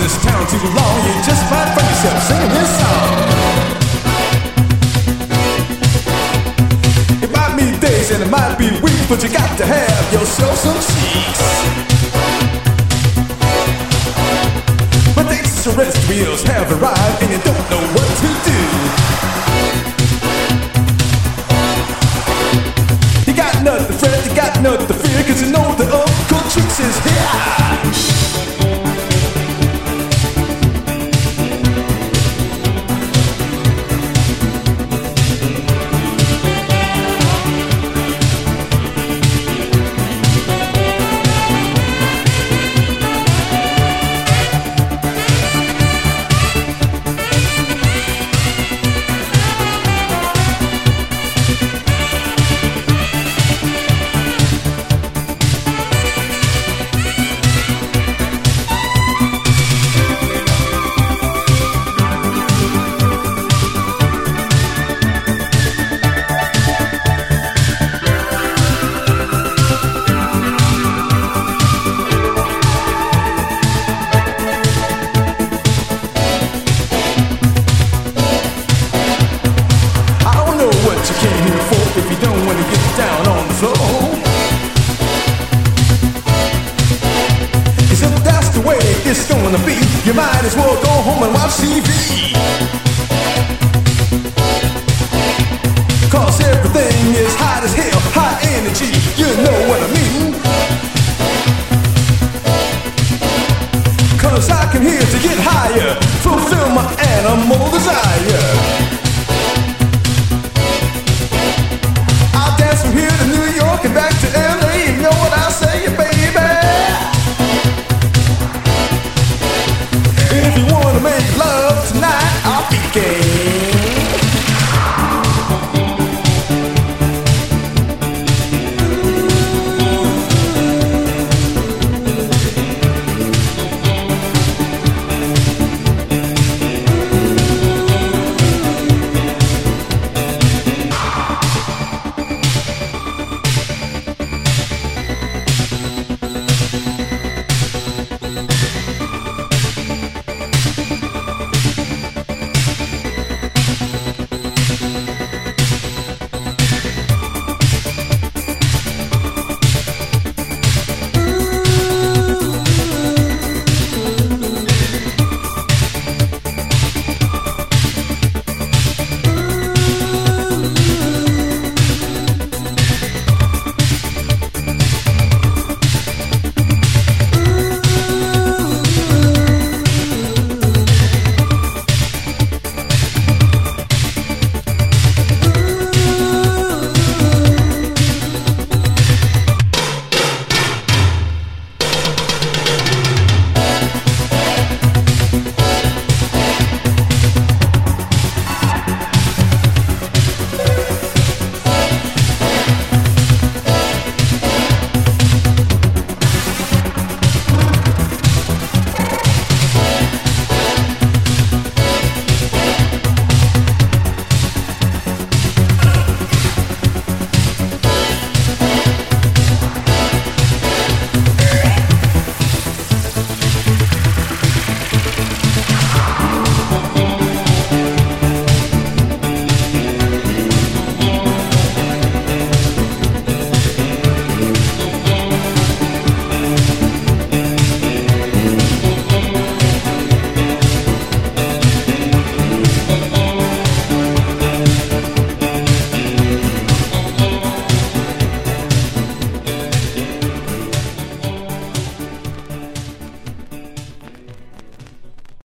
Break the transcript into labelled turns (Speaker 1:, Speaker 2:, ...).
Speaker 1: this town too long, you just might find yourself singing this song. It might be days and it might be weeks, but you got to have yourself some cheeks. But the extraterrestrials have arrived and you don't know what to do. You got nothing to fret, you got nothing to fear, cause you know the Uncle Tricks is here. It's gonna be, you might as well go home and watch TV. Cause everything is hot as hell, high energy, you know what I mean. Cause I came here to get higher, fulfill my animal desire. I'll dance from here to New York and back to LA, you know what I say, baby. If you wanna make